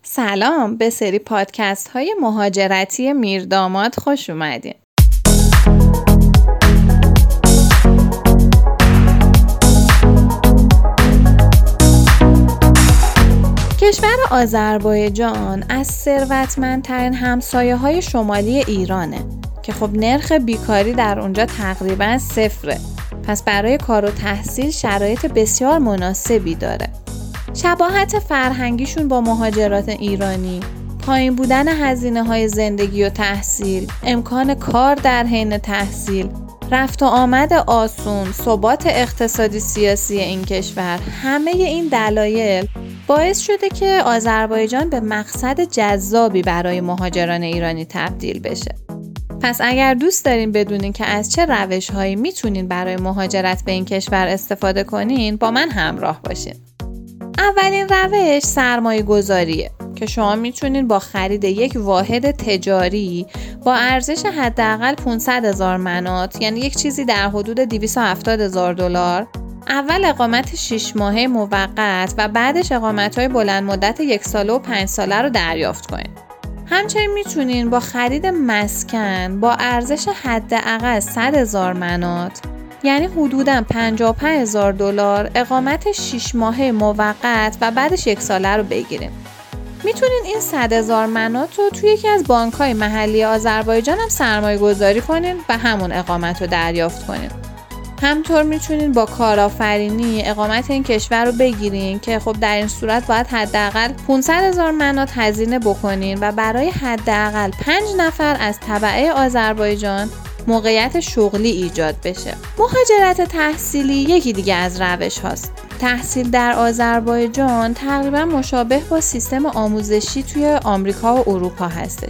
سلام، به سری پادکست های مهاجرتی میرداماد خوش اومدین. کشور آذربایجان از ثروتمندترین همسایه‌های شمالی ایرانه که خب نرخ بیکاری در اونجا تقریباً صفره. پس برای کار و تحصیل شرایط بسیار مناسبی داره. شباهت فرهنگیشون با مهاجرات ایرانی، پایین بودن هزینه‌های زندگی و تحصیل، امکان کار در حین تحصیل، رفت و آمد آسون، ثبات اقتصادی سیاسی این کشور، همه این دلایل باعث شده که آذربایجان به مقصد جذابی برای مهاجران ایرانی تبدیل بشه. پس اگر دوست دارین بدونین که از چه روش‌هایی میتونین برای مهاجرت به این کشور استفاده کنین، با من همراه باشین. اولین روش سرمایه گذاریه که شما میتونین با خرید یک واحد تجاری با ارزش حداقل 500,000 منات، یعنی یک چیزی در حدود 270,000 دلار، اول اقامت 6 ماهه موقت و بعدش اقامت‌های بلند مدت 1 ساله و 5 ساله رو دریافت کنین. همچنین میتونین با خرید مسکن با ارزش حداقل 100,000 منات، یعنی حدوداً 55,000 دلار، اقامت 6 ماهه موقت و بعدش 1 ساله رو بگیریم. میتونین این 100,000 منات رو توی یکی از بانک‌های محلی آذربایجان هم سرمایه گذاری کنین و همون اقامت رو دریافت کنین. همطور میتونین با کارآفرینی اقامت این کشور رو بگیرین که خب در این صورت باید حداقل 500,000 منات هزینه بکنین و برای حداقل 5 نفر از تبعه آذربایجان موقعیت شغلی ایجاد بشه. مهاجرت تحصیلی یکی دیگه از روش هاست. تحصیل در آذربایجان تقریبا مشابه با سیستم آموزشی توی آمریکا و اروپا هستش.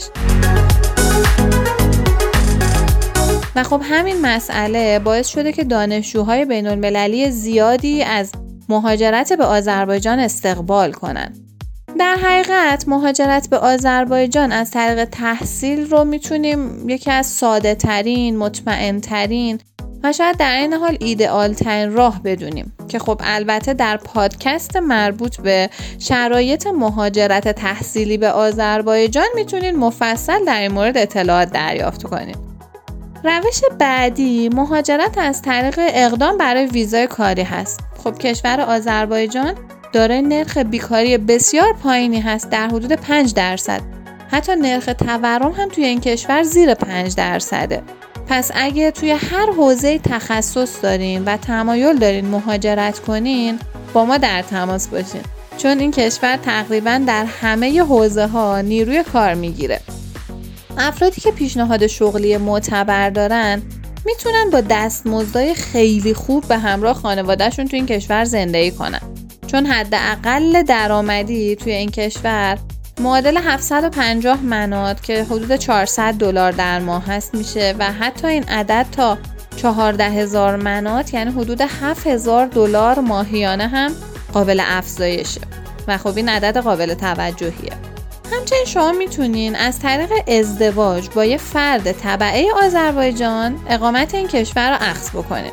و خب همین مسئله باعث شده که دانشجوهای بین‌المللی زیادی از مهاجرت به آذربایجان استقبال کنن. در حقیقت مهاجرت به آذربایجان از طریق تحصیل رو میتونیم یکی از ساده ترین، مطمئن ترین و شاید در این حال ایدئال ترین راه بدونیم که خب البته در پادکست مربوط به شرایط مهاجرت تحصیلی به آذربایجان میتونین مفصل در این مورد اطلاعات دریافت کنید. روش بعدی مهاجرت از طریق اقدام برای ویزای کاری هست. خب کشور آذربایجان داره نرخ بیکاری بسیار پایینی هست، در حدود 5%. حتی نرخ تورم هم توی این کشور زیر 5%. پس اگه توی هر حوزه تخصص دارین و تمایل دارین مهاجرت کنین، با ما در تماس باشین، چون این کشور تقریباً در همه حوزه ها نیروی کار میگیره. افرادی که پیشنهاد شغلی معتبر دارن میتونن با دستمزدهای خیلی خوب به همراه خانوادهشون توی این کشور زندگی کنن، چون حداقل درآمدی توی این کشور معادل 750 منات که حدود 400 دلار در ماه هست میشه و حتی این عدد تا 14,000 منات یعنی حدود 7,000 دلار ماهیانه هم قابل افزایشه و خب این عدد قابل توجهیه. همچنین شما میتونین از طریق ازدواج با یه فرد تبعه آذربایجان اقامت این کشور رو اخذ بکنید.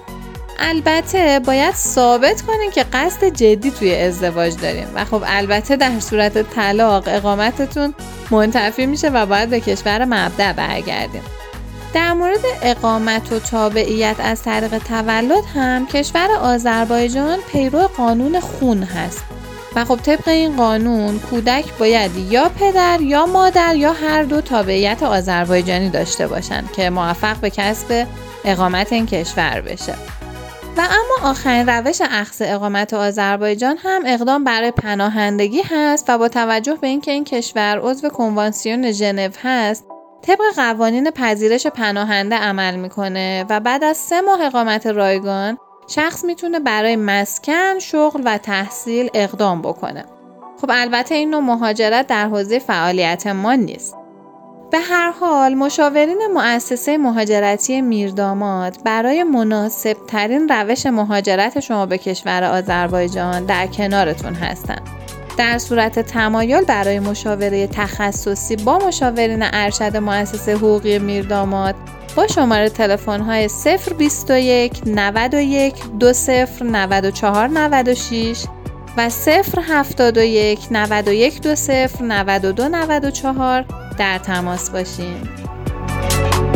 البته باید ثابت کنین که قصد جدی توی ازدواج دارین و خب البته در صورت طلاق اقامتتون منتفی میشه و باید به کشور مبدأ برگردین. در مورد اقامت و تابعیت از طریق تولد هم کشور آذربایجان پیرو قانون خون هست و خب طبق این قانون کودک باید یا پدر یا مادر یا هر دو تابعیت آذربایجانی داشته باشن که موفق به کسب اقامت این کشور بشه. و اما آخرین روش اخذ اقامت آذربایجان هم اقدام برای پناهندگی هست و با توجه به اینکه این کشور عضو کنوانسیون ژنو هست، طبق قوانین پذیرش پناهنده عمل میکنه و بعد از 3 ماه اقامت رایگان شخص میتونه برای مسکن، شغل و تحصیل اقدام بکنه. خب البته این نوع مهاجرت در حوزه فعالیت ما نیست. به هر حال مشاورین مؤسسه مهاجرتی میرداماد برای مناسب ترین روش مهاجرت شما به کشور آذربایجان در کنارتون هستن. در صورت تمایل برای مشاوره تخصصی با مشاورین ارشد مؤسسه حقوقی میرداماد با شماره تلفن‌های 021 91 20 94 96 و 071 9120 9294 در تماس باشین.